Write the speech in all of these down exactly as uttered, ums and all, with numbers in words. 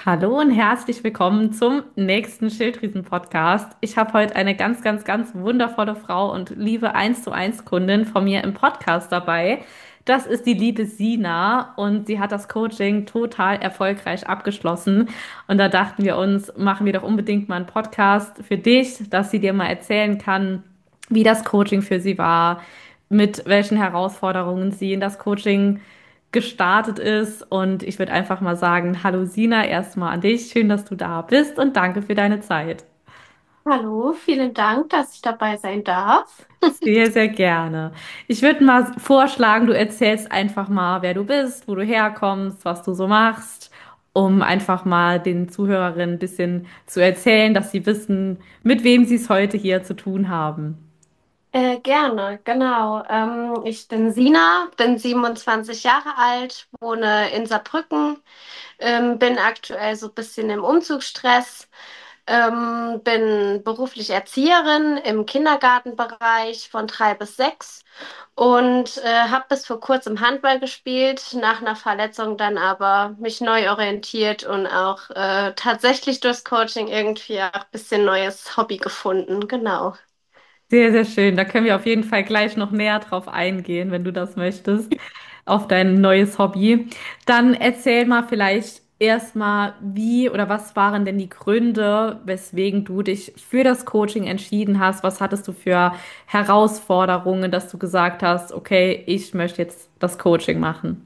Hallo und herzlich willkommen zum nächsten Schilddrüsen-Podcast. Ich habe heute eine ganz, ganz, ganz wundervolle Frau und liebe eins zu eins Kundin von mir im Podcast dabei. Das ist die liebe Sina und sie hat das Coaching total erfolgreich abgeschlossen. Und da dachten wir uns, machen wir doch unbedingt mal einen Podcast für dich, dass sie dir mal erzählen kann, wie das Coaching für sie war, mit welchen Herausforderungen sie in das Coaching gestartet ist. Und ich würde einfach mal sagen, hallo Sina, erstmal an dich. Schön, dass du da bist und danke für deine Zeit. Hallo, vielen Dank, dass ich dabei sein darf. Sehr, sehr gerne. Ich würde mal vorschlagen, du erzählst einfach mal, wer du bist, wo du herkommst, was du so machst, um einfach mal den Zuhörerinnen ein bisschen zu erzählen, dass sie wissen, mit wem sie es heute hier zu tun haben. Äh, gerne, genau. Ähm, ich bin Sina, bin siebenundzwanzig Jahre alt, wohne in Saarbrücken, ähm, bin aktuell so ein bisschen im Umzugsstress, ähm, bin beruflich Erzieherin im Kindergartenbereich von drei bis sechs und äh, habe bis vor kurzem Handball gespielt, nach einer Verletzung dann aber mich neu orientiert und auch äh, tatsächlich durchs Coaching irgendwie auch ein bisschen neues Hobby gefunden. Genau. Sehr, sehr schön. Da können wir auf jeden Fall gleich noch näher drauf eingehen, wenn du das möchtest, auf dein neues Hobby. Dann erzähl mal vielleicht erstmal, wie oder was waren denn die Gründe, weswegen du dich für das Coaching entschieden hast? Was hattest du für Herausforderungen, dass du gesagt hast, okay, ich möchte jetzt das Coaching machen?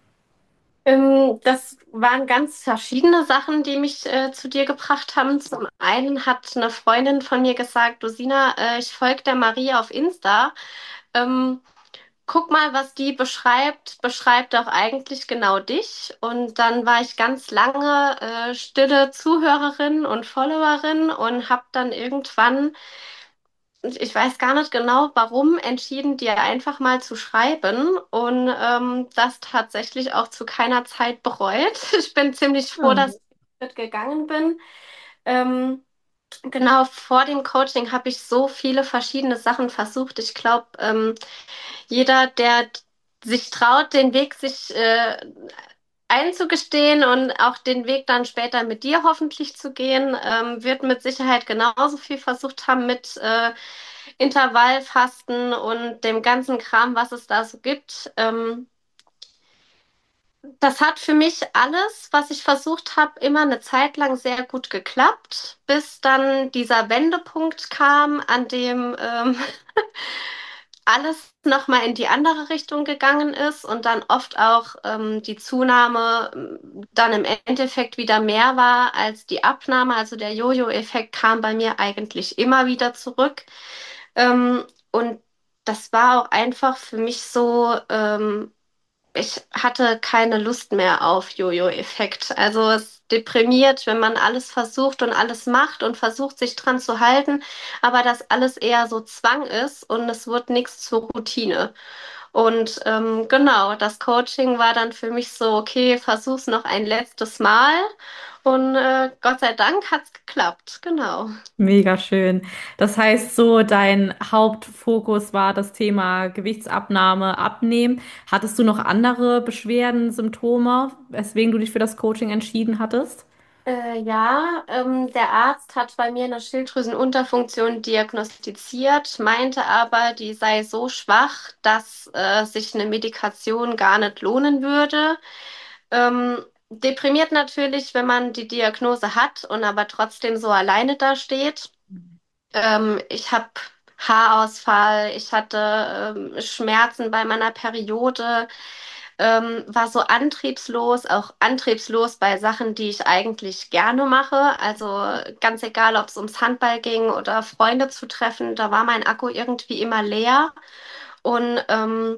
Ähm, das waren ganz verschiedene Sachen, die mich äh, zu dir gebracht haben. Zum einen hat eine Freundin von mir gesagt, du Sina, äh, ich folge der Marie auf Insta. Ähm, Guck mal, was die beschreibt, beschreibt auch eigentlich genau dich. Und dann war ich ganz lange äh, stille Zuhörerin und Followerin und habe dann irgendwann, ich weiß gar nicht genau warum, entschieden, dir einfach mal zu schreiben und ähm, das tatsächlich auch zu keiner Zeit bereut. Ich bin ziemlich froh, Ja. dass ich mitgegangen bin. Ähm, genau vor dem Coaching habe ich so viele verschiedene Sachen versucht. Ich glaube, ähm, jeder, der sich traut, den Weg sich äh, einzugestehen und auch den Weg dann später mit dir hoffentlich zu gehen, ähm, wird mit Sicherheit genauso viel versucht haben mit äh, Intervallfasten und dem ganzen Kram, was es da so gibt. Ähm, das hat für mich alles, was ich versucht habe, immer eine Zeit lang sehr gut geklappt, bis dann dieser Wendepunkt kam, an dem ähm, alles nochmal in die andere Richtung gegangen ist und dann oft auch ähm, die Zunahme ähm, dann im Endeffekt wieder mehr war als die Abnahme. Also der Jojo-Effekt kam bei mir eigentlich immer wieder zurück. Ähm, und das war auch einfach für mich so, ähm, ich hatte keine Lust mehr auf Jojo-Effekt. Also es deprimiert, wenn man alles versucht und alles macht und versucht, sich dran zu halten, aber das alles eher so Zwang ist und es wird nichts zur Routine. Und ähm, genau, das Coaching war dann für mich so, okay, versuch's noch ein letztes Mal. Und äh, Gott sei Dank hat's geklappt. Genau. Mega schön. Das heißt, so dein Hauptfokus war das Thema Gewichtsabnahme, Abnehmen. Hattest du noch andere Beschwerden, Symptome, weswegen du dich für das Coaching entschieden hattest? Äh, ja, ähm, der Arzt hat bei mir eine Schilddrüsenunterfunktion diagnostiziert, meinte aber, die sei so schwach, dass äh, sich eine Medikation gar nicht lohnen würde. Ähm, deprimiert natürlich, wenn man die Diagnose hat und aber trotzdem so alleine dasteht. Ähm, ich habe Haarausfall, ich hatte ähm, Schmerzen bei meiner Periode, ähm, war so antriebslos, auch antriebslos bei Sachen, die ich eigentlich gerne mache. Also ganz egal, ob es ums Handball ging oder Freunde zu treffen, da war mein Akku irgendwie immer leer. Und ähm,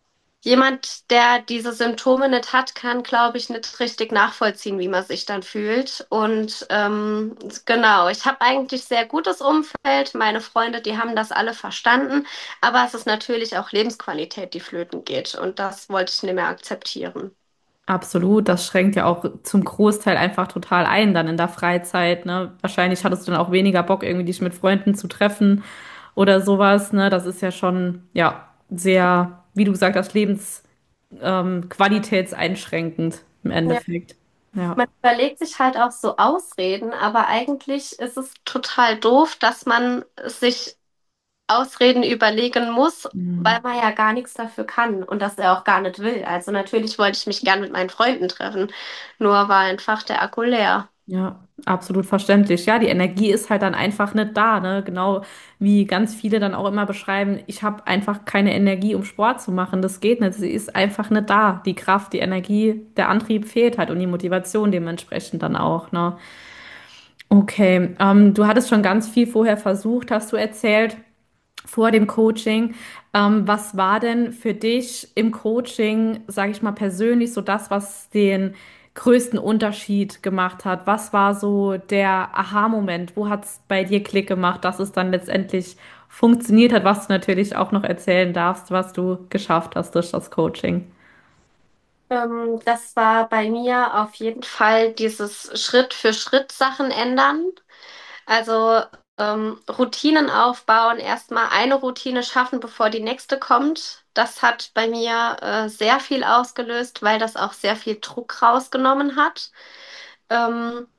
jemand, der diese Symptome nicht hat, kann, glaube ich, nicht richtig nachvollziehen, wie man sich dann fühlt. Und ähm, genau, ich habe eigentlich sehr gutes Umfeld. Meine Freunde, die haben das alle verstanden. Aber es ist natürlich auch Lebensqualität, die flöten geht. Und das wollte ich nicht mehr akzeptieren. Absolut, das schränkt ja auch zum Großteil einfach total ein, dann in der Freizeit, ne? Wahrscheinlich hattest du dann auch weniger Bock, irgendwie dich mit Freunden zu treffen oder sowas, ne? Das ist ja schon, ja, sehr, wie du gesagt hast, lebens, ähm, qualitätseinschränkend im Ja. Endeffekt. Ja. Man überlegt sich halt auch so Ausreden, aber eigentlich ist es total doof, dass man sich Ausreden überlegen muss, weil Mhm. man ja gar nichts dafür kann und das er auch gar nicht will. Also natürlich wollte ich mich gern mit meinen Freunden treffen, nur war einfach der Akku leer. Ja, absolut verständlich. Ja, die Energie ist halt dann einfach nicht da, ne? Genau wie ganz viele dann auch immer beschreiben, ich habe einfach keine Energie, um Sport zu machen. Das geht nicht. Sie ist einfach nicht da. Die Kraft, die Energie, der Antrieb fehlt halt und die Motivation dementsprechend dann auch, ne? Okay, ähm, du hattest schon ganz viel vorher versucht, hast du erzählt, vor dem Coaching. Ähm, was war denn für dich im Coaching, sage ich mal persönlich, so das, was den größten Unterschied gemacht hat? Was war so der Aha-Moment? Wo hat es bei dir Klick gemacht, dass es dann letztendlich funktioniert hat, was du natürlich auch noch erzählen darfst, was du geschafft hast durch das Coaching? Ähm, das war bei mir auf jeden Fall dieses Schritt für Schritt Sachen ändern. Also ähm, Routinen aufbauen, erstmal eine Routine schaffen, bevor die nächste kommt. Das hat bei mir äh, sehr viel ausgelöst, weil das auch sehr viel Druck rausgenommen hat. Ähm,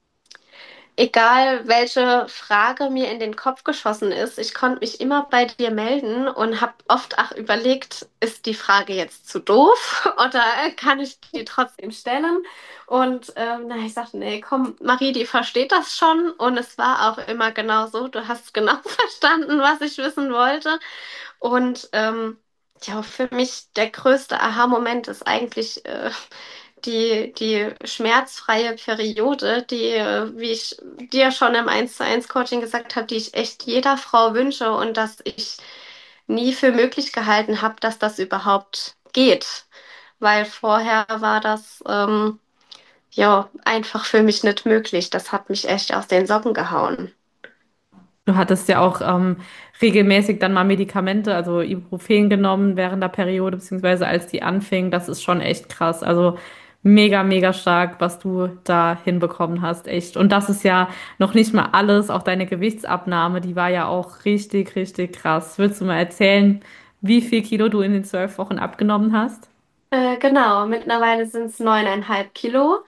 Egal welche Frage mir in den Kopf geschossen ist, ich konnte mich immer bei dir melden und habe oft auch überlegt, ist die Frage jetzt zu doof oder kann ich die trotzdem stellen? Und ähm, na, ich sagte, nee, komm, Marie, die versteht das schon. Und es war auch immer genau so. Du hast genau verstanden, was ich wissen wollte. Und ähm, ja, für mich der größte Aha-Moment ist eigentlich äh, die, die schmerzfreie Periode, die, äh, wie ich dir schon im eins zu eins Coaching gesagt habe, die ich echt jeder Frau wünsche und dass ich nie für möglich gehalten habe, dass das überhaupt geht. Weil vorher war das ähm, ja einfach für mich nicht möglich. Das hat mich echt aus den Socken gehauen. Du hattest ja auch ähm, regelmäßig dann mal Medikamente, also Ibuprofen genommen während der Periode, beziehungsweise als die anfing. Das ist schon echt krass. Also mega, mega stark, was du da hinbekommen hast, echt. Und das ist ja noch nicht mal alles. Auch deine Gewichtsabnahme, die war ja auch richtig, richtig krass. Willst du mal erzählen, wie viel Kilo du in den zwölf Wochen abgenommen hast? Äh, genau, mittlerweile sind es neuneinhalb Kilo.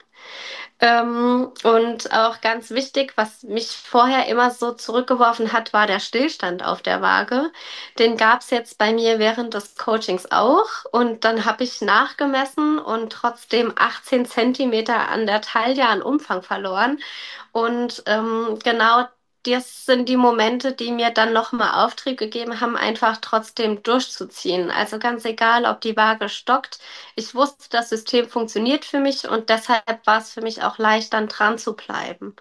Ähm, und auch ganz wichtig, was mich vorher immer so zurückgeworfen hat, war der Stillstand auf der Waage. Den gab es jetzt bei mir während des Coachings auch. Und dann habe ich nachgemessen und trotzdem achtzehn Zentimeter an der Taille an Umfang verloren. Und ähm, genau das sind die Momente, die mir dann nochmal Auftrieb gegeben haben, einfach trotzdem durchzuziehen. Also ganz egal, ob die Waage stockt. Ich wusste, das System funktioniert für mich und deshalb war es für mich auch leicht, dann dran zu bleiben.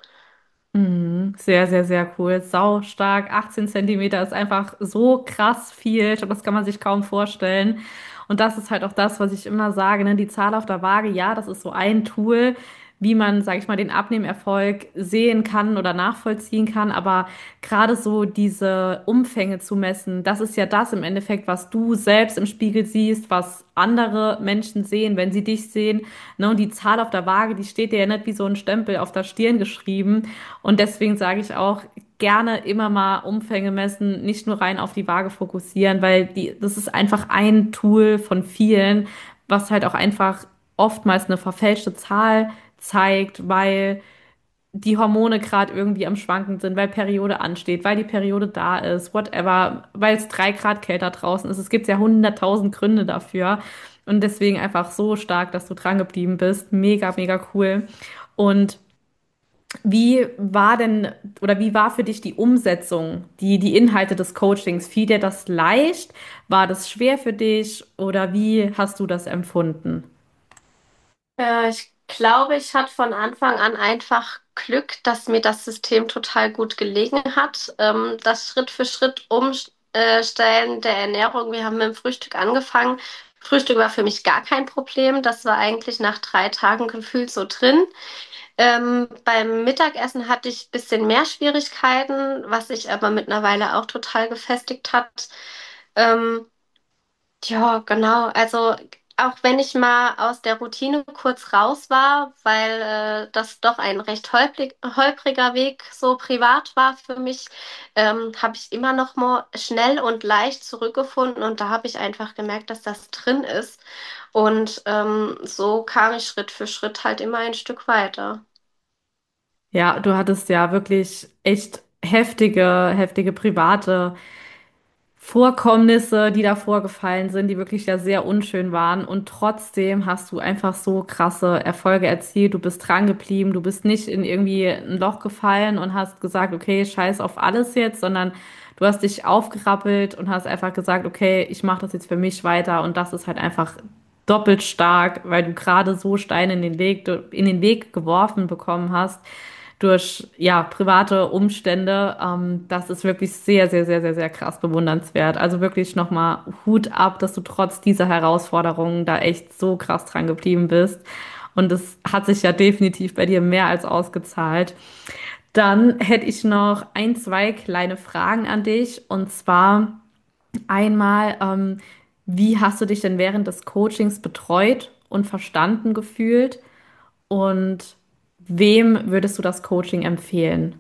Mhm, sehr, sehr, sehr cool. Sau stark. achtzehn Zentimeter ist einfach so krass viel. Ich glaube, das kann man sich kaum vorstellen. Und das ist halt auch das, was ich immer sage, ne? Die Zahl auf der Waage, ja, das ist so ein Tool, wie man, sage ich mal, den Abnehmerfolg sehen kann oder nachvollziehen kann. Aber gerade so diese Umfänge zu messen, das ist ja das im Endeffekt, was du selbst im Spiegel siehst, was andere Menschen sehen, wenn sie dich sehen. Ne? Und die Zahl auf der Waage, die steht dir ja nicht wie so ein Stempel auf der Stirn geschrieben. Und deswegen sage ich auch, gerne immer mal Umfänge messen, nicht nur rein auf die Waage fokussieren, weil die, das ist einfach ein Tool von vielen, was halt auch einfach oftmals eine verfälschte Zahl zeigt, weil die Hormone gerade irgendwie am Schwanken sind, weil Periode ansteht, weil die Periode da ist, whatever, weil es drei Grad kälter draußen ist. Es gibt ja hunderttausend Gründe dafür. Und deswegen einfach so stark, dass du dran geblieben bist. Mega, mega cool. Und wie war denn oder wie war für dich die Umsetzung, die, die Inhalte des Coachings? Fiel dir das leicht? War das schwer für dich oder wie hast du das empfunden? Äh, ich glaube, ich hatte von Anfang an einfach Glück, dass mir das System total gut gelegen hat. Ähm, das Schritt für Schritt umstellen der Ernährung. Wir haben mit dem Frühstück angefangen. Frühstück war für mich gar kein Problem. Das war eigentlich nach drei Tagen gefühlt so drin. Ähm, beim Mittagessen hatte ich ein bisschen mehr Schwierigkeiten, was sich aber mittlerweile auch total gefestigt hat. Ähm, ja, genau. Also auch wenn ich mal aus der Routine kurz raus war, weil äh, das doch ein recht holprig, holpriger Weg so privat war für mich, ähm, habe ich immer noch mal schnell und leicht zurückgefunden und da habe ich einfach gemerkt, dass das drin ist. Und ähm, so kam ich Schritt für Schritt halt immer ein Stück weiter. Ja, du hattest ja wirklich echt heftige, heftige private Vorkommnisse, die da vorgefallen sind, die wirklich ja sehr unschön waren. Und trotzdem hast du einfach so krasse Erfolge erzielt. Du bist dran geblieben, du bist nicht in irgendwie ein Loch gefallen und hast gesagt, okay, scheiß auf alles jetzt, sondern du hast dich aufgerappelt und hast einfach gesagt, okay, ich mache das jetzt für mich weiter. Und das ist halt einfach doppelt stark, weil du gerade so Steine in den Weg, in den Weg geworfen bekommen hast durch ja private Umstände. Ähm, das ist wirklich sehr, sehr, sehr, sehr, sehr krass bewundernswert. Also wirklich nochmal Hut ab, dass du trotz dieser Herausforderungen da echt so krass dran geblieben bist. Und es hat sich ja definitiv bei dir mehr als ausgezahlt. Dann hätte ich noch ein, zwei kleine Fragen an dich. Und zwar einmal, ähm, wie hast du dich denn während des Coachings betreut und verstanden gefühlt? Und wem würdest du das Coaching empfehlen?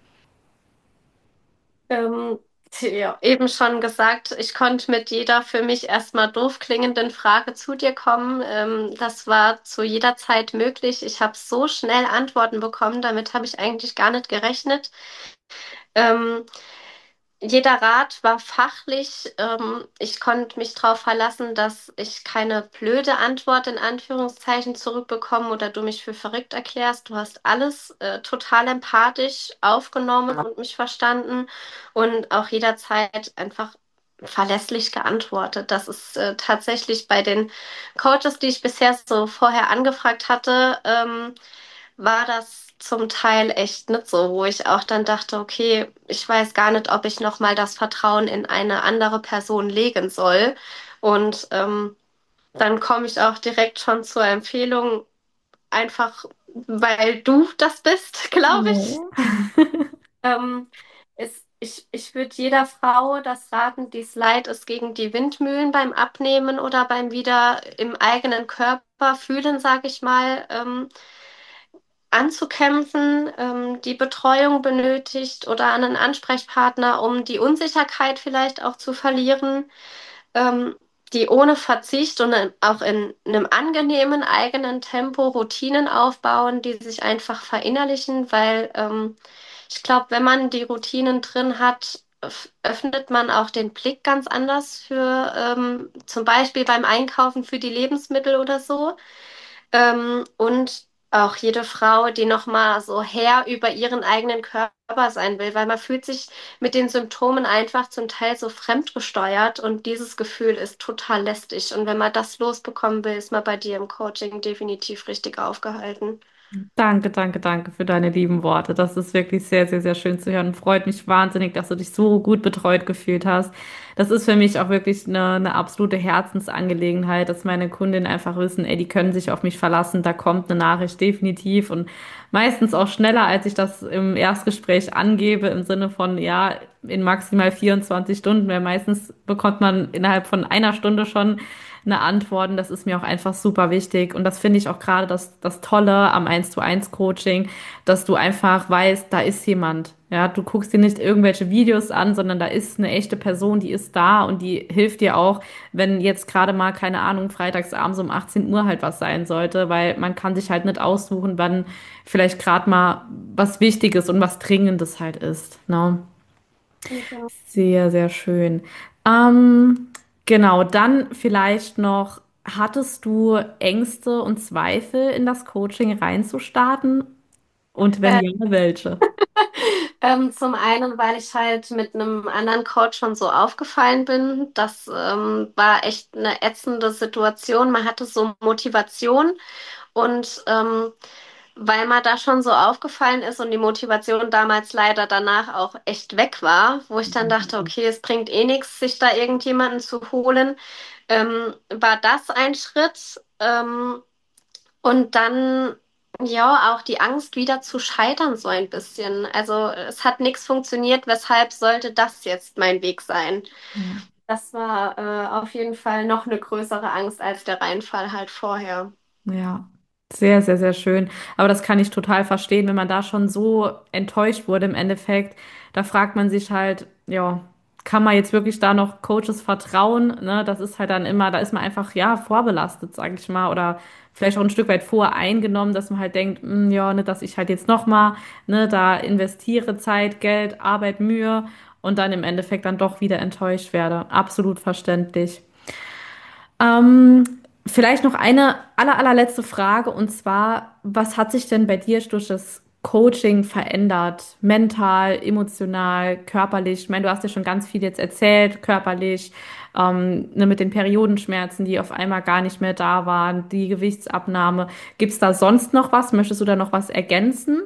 Ähm, ja, eben schon gesagt, ich konnte mit jeder für mich erstmal doof klingenden Frage zu dir kommen. Ähm, das war zu jeder Zeit möglich. Ich habe so schnell Antworten bekommen, damit habe ich eigentlich gar nicht gerechnet. Ähm, Jeder Rat war fachlich. Ähm, ich konnte mich darauf verlassen, dass ich keine blöde Antwort in Anführungszeichen zurückbekomme oder du mich für verrückt erklärst. Du hast alles äh, total empathisch aufgenommen und mich verstanden und auch jederzeit einfach verlässlich geantwortet. Das ist äh, tatsächlich bei den Coaches, die ich bisher so vorher angefragt hatte, ähm, war das zum Teil echt nicht so, wo ich auch dann dachte, okay, ich weiß gar nicht, ob ich noch mal das Vertrauen in eine andere Person legen soll. Und ähm, dann komme ich auch direkt schon zur Empfehlung, einfach weil du das bist, glaube ich. Oh. Ähm, es, ich ich würde jeder Frau das raten, die es leid ist, gegen die Windmühlen beim Abnehmen oder beim wieder im eigenen Körper fühlen, sage ich mal, ähm, anzukämpfen, ähm, die Betreuung benötigt oder einen Ansprechpartner, um die Unsicherheit vielleicht auch zu verlieren, ähm, die ohne Verzicht und in- auch in einem angenehmen eigenen Tempo Routinen aufbauen, die sich einfach verinnerlichen, weil ähm, ich glaube, wenn man die Routinen drin hat, öff- öffnet man auch den Blick ganz anders für ähm, zum Beispiel beim Einkaufen für die Lebensmittel oder so. Ähm, und auch jede Frau, die nochmal so Herr über ihren eigenen Körper sein will, weil man fühlt sich mit den Symptomen einfach zum Teil so fremdgesteuert und dieses Gefühl ist total lästig. Und wenn man das losbekommen will, ist man bei dir im Coaching definitiv richtig aufgehalten. Danke, danke, danke für deine lieben Worte. Das ist wirklich sehr, sehr, sehr schön zu hören. Freut mich wahnsinnig, dass du dich so gut betreut gefühlt hast. Das ist für mich auch wirklich eine, eine absolute Herzensangelegenheit, dass meine Kundinnen einfach wissen, ey, die können sich auf mich verlassen. Da kommt eine Nachricht definitiv und meistens auch schneller, als ich das im Erstgespräch angebe, im Sinne von, ja, in maximal vierundzwanzig Stunden, weil meistens bekommt man innerhalb von einer Stunde schon eine Antwort. Und das ist mir auch einfach super wichtig. Und das finde ich auch gerade das, das Tolle am eins zu eins Coaching, dass du einfach weißt, da ist jemand. Ja, du guckst dir nicht irgendwelche Videos an, sondern da ist eine echte Person, die ist da und die hilft dir auch, wenn jetzt gerade mal, keine Ahnung, freitags abends um achtzehn Uhr halt was sein sollte, weil man kann sich halt nicht aussuchen, wann vielleicht gerade mal was Wichtiges und was Dringendes halt ist. Ne? Genau. Sehr, sehr schön. Ähm, genau, dann vielleicht noch, hattest du Ängste und Zweifel in das Coaching reinzustarten? Und wenn Äh, ja, welche? ähm, zum einen, weil ich halt mit einem anderen Coach schon so aufgefallen bin. Das ähm, war echt eine ätzende Situation. Man hatte so Motivation und ähm, weil mir da schon so aufgefallen ist und die Motivation damals leider danach auch echt weg war, wo ich dann dachte, okay, es bringt eh nichts, sich da irgendjemanden zu holen, ähm, war das ein Schritt. Ähm, und dann, ja, auch die Angst wieder zu scheitern so ein bisschen. Also es hat nichts funktioniert, weshalb sollte das jetzt mein Weg sein? Das war äh, auf jeden Fall noch eine größere Angst als der Reinfall halt vorher. Ja, sehr, sehr, sehr schön. Aber das kann ich total verstehen, wenn man da schon so enttäuscht wurde im Endeffekt. Da fragt man sich halt, ja, kann man jetzt wirklich da noch Coaches vertrauen? Ne, das ist halt dann immer, da ist man einfach, ja, vorbelastet, sag ich mal, oder vielleicht auch ein Stück weit voreingenommen, dass man halt denkt, hm, ja, ne, dass ich halt jetzt nochmal, ne, da investiere Zeit, Geld, Arbeit, Mühe und dann im Endeffekt dann doch wieder enttäuscht werde. Absolut verständlich. Ähm, Vielleicht noch eine aller, allerletzte Frage und zwar, was hat sich denn bei dir durch das Coaching verändert? Mental, emotional, körperlich? Ich meine, du hast ja schon ganz viel jetzt erzählt, körperlich, ähm, ne, mit den Periodenschmerzen, die auf einmal gar nicht mehr da waren, die Gewichtsabnahme. Gibt es da sonst noch was? Möchtest du da noch was ergänzen?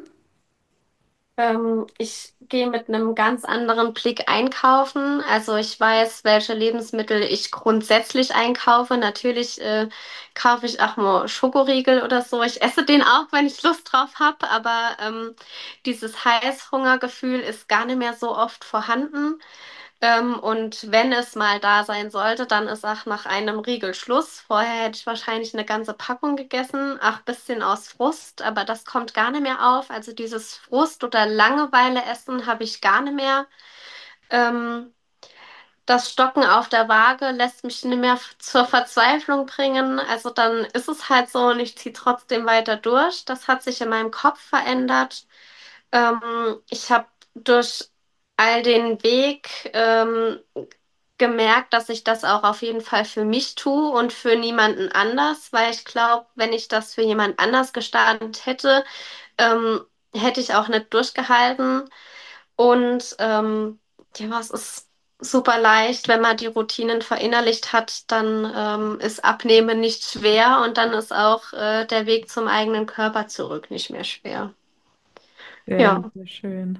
Ähm, ich gehe mit einem ganz anderen Blick einkaufen. Also ich weiß, welche Lebensmittel ich grundsätzlich einkaufe. Natürlich äh, kaufe ich auch mal Schokoriegel oder so. Ich esse den auch, wenn ich Lust drauf habe, aber ähm, dieses Heißhungergefühl ist gar nicht mehr so oft vorhanden. Ähm, und wenn es mal da sein sollte, dann ist auch nach einem Riegel Schluss. Vorher hätte ich wahrscheinlich eine ganze Packung gegessen, auch ein bisschen aus Frust, aber das kommt gar nicht mehr auf. Also dieses Frust- oder Langeweile-Essen habe ich gar nicht mehr. Ähm, Das Stocken auf der Waage lässt mich nicht mehr f- zur Verzweiflung bringen. Also dann ist es halt so und ich ziehe trotzdem weiter durch. Das hat sich in meinem Kopf verändert. Ähm, ich habe durch all den Weg ähm, gemerkt, dass ich das auch auf jeden Fall für mich tue und für niemanden anders, weil ich glaube, wenn ich das für jemand anders gestartet hätte, ähm, hätte ich auch nicht durchgehalten. Und ähm, ja, es ist super leicht, wenn man die Routinen verinnerlicht hat, dann ähm, ist Abnehmen nicht schwer und dann ist auch äh, der Weg zum eigenen Körper zurück nicht mehr schwer. Sehr, Ja. sehr schön.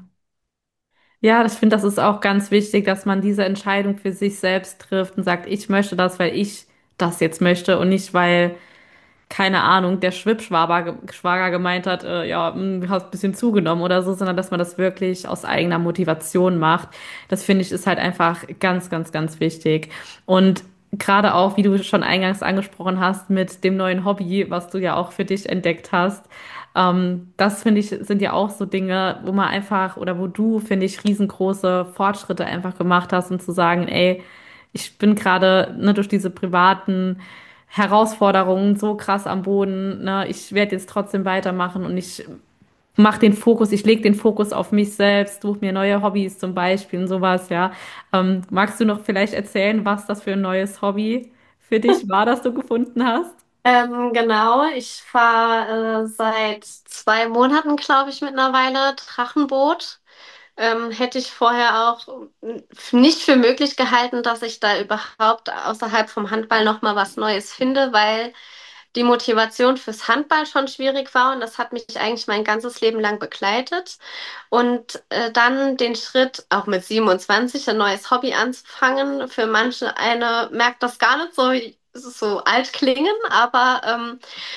Ja, ich finde, das ist auch ganz wichtig, dass man diese Entscheidung für sich selbst trifft und sagt, ich möchte das, weil ich das jetzt möchte und nicht, weil keine Ahnung, der Schwippschwager Schwager gemeint hat, äh, ja, hm, du hast ein bisschen zugenommen oder so, sondern dass man das wirklich aus eigener Motivation macht. Das finde ich ist halt einfach ganz, ganz, ganz wichtig. Und gerade auch, wie du schon eingangs angesprochen hast, mit dem neuen Hobby, was du ja auch für dich entdeckt hast, ähm, das finde ich, sind ja auch so Dinge, wo man einfach oder wo du, finde ich, riesengroße Fortschritte einfach gemacht hast, um zu sagen, ey, ich bin gerade ne, durch diese privaten Herausforderungen so krass am Boden. Ne? Ich werde jetzt trotzdem weitermachen und ich mache den Fokus, ich lege den Fokus auf mich selbst, suche mir neue Hobbys zum Beispiel und sowas, ja. Ähm, magst du noch vielleicht erzählen, was das für ein neues Hobby für dich war, das du gefunden hast? Ähm, genau, ich fahre äh, seit zwei Monaten, glaube ich, mittlerweile Drachenboot. Ähm, hätte ich vorher auch äh, nicht für möglich gehalten, dass ich da überhaupt außerhalb vom Handball noch mal was Neues finde, weil die Motivation fürs Handball schon schwierig war und das hat mich eigentlich mein ganzes Leben lang begleitet. Und äh, dann den Schritt, auch mit siebenundzwanzig, ein neues Hobby anzufangen. Für manche eine merkt das gar nicht so, es ist so alt klingen, aber ähm,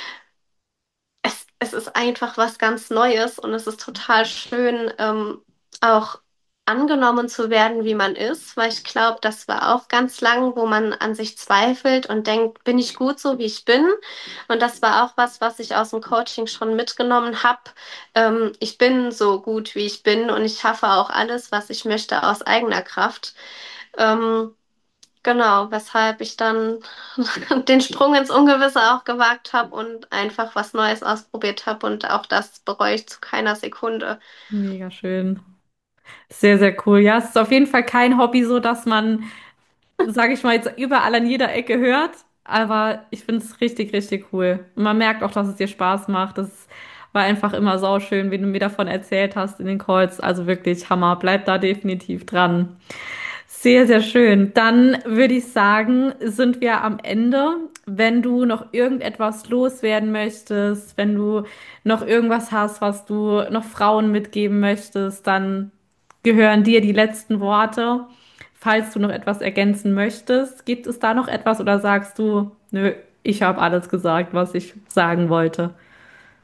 es, es ist einfach was ganz Neues und es ist total schön, ähm, auch angenommen zu werden, wie man ist, weil ich glaube, das war auch ganz lang, wo man an sich zweifelt und denkt, bin ich gut so, wie ich bin? Und das war auch was, was ich aus dem Coaching schon mitgenommen habe. Ähm, ich bin so gut, wie ich bin und ich schaffe auch alles, was ich möchte, aus eigener Kraft. Ähm, Genau, weshalb ich dann den Sprung ins Ungewisse auch gewagt habe und einfach was Neues ausprobiert habe und auch das bereue ich zu keiner Sekunde. Mega schön. Sehr, sehr cool. Ja, es ist auf jeden Fall kein Hobby so, dass man, sage ich mal, jetzt überall an jeder Ecke hört. Aber ich finde es richtig, richtig cool. Und man merkt auch, dass es dir Spaß macht. Das war einfach immer sauschön, wie du mir davon erzählt hast in den Calls. Also wirklich Hammer. Bleib da definitiv dran. Sehr, sehr schön. Dann würde ich sagen, sind wir am Ende. Wenn du noch irgendetwas loswerden möchtest, wenn du noch irgendwas hast, was du noch Frauen mitgeben möchtest, dann gehören dir die letzten Worte. Falls du noch etwas ergänzen möchtest, gibt es da noch etwas oder sagst du, nö, ich habe alles gesagt, was ich sagen wollte?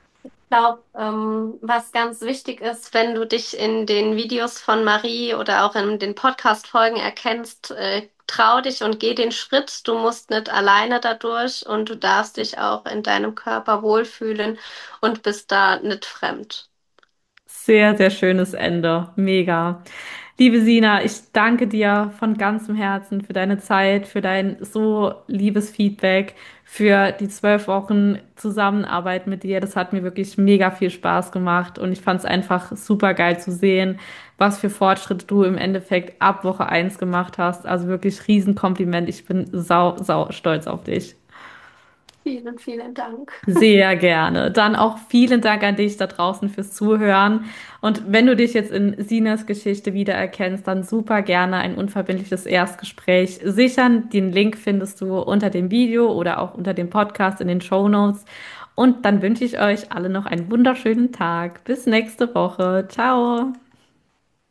glaube, ähm, was ganz wichtig ist, wenn du dich in den Videos von Marie oder auch in den Podcast-Folgen erkennst, äh, trau dich und geh den Schritt. Du musst nicht alleine dadurch und du darfst dich auch in deinem Körper wohlfühlen und bist da nicht fremd. Sehr, sehr schönes Ende. Mega. Liebe Sina, ich danke dir von ganzem Herzen für deine Zeit, für dein so liebes Feedback, für die zwölf Wochen Zusammenarbeit mit dir. Das hat mir wirklich mega viel Spaß gemacht und ich fand es einfach super geil zu sehen, was für Fortschritte du im Endeffekt ab Woche eins gemacht hast. Also wirklich Riesenkompliment. Ich bin sau, sau stolz auf dich. Vielen, vielen Dank. Sehr gerne. Dann auch vielen Dank an dich da draußen fürs Zuhören. Und wenn du dich jetzt in Sinas Geschichte wiedererkennst, dann super gerne ein unverbindliches Erstgespräch sichern. Den Link findest du unter dem Video oder auch unter dem Podcast in den Show Notes. Und dann wünsche ich euch alle noch einen wunderschönen Tag. Bis nächste Woche. Ciao.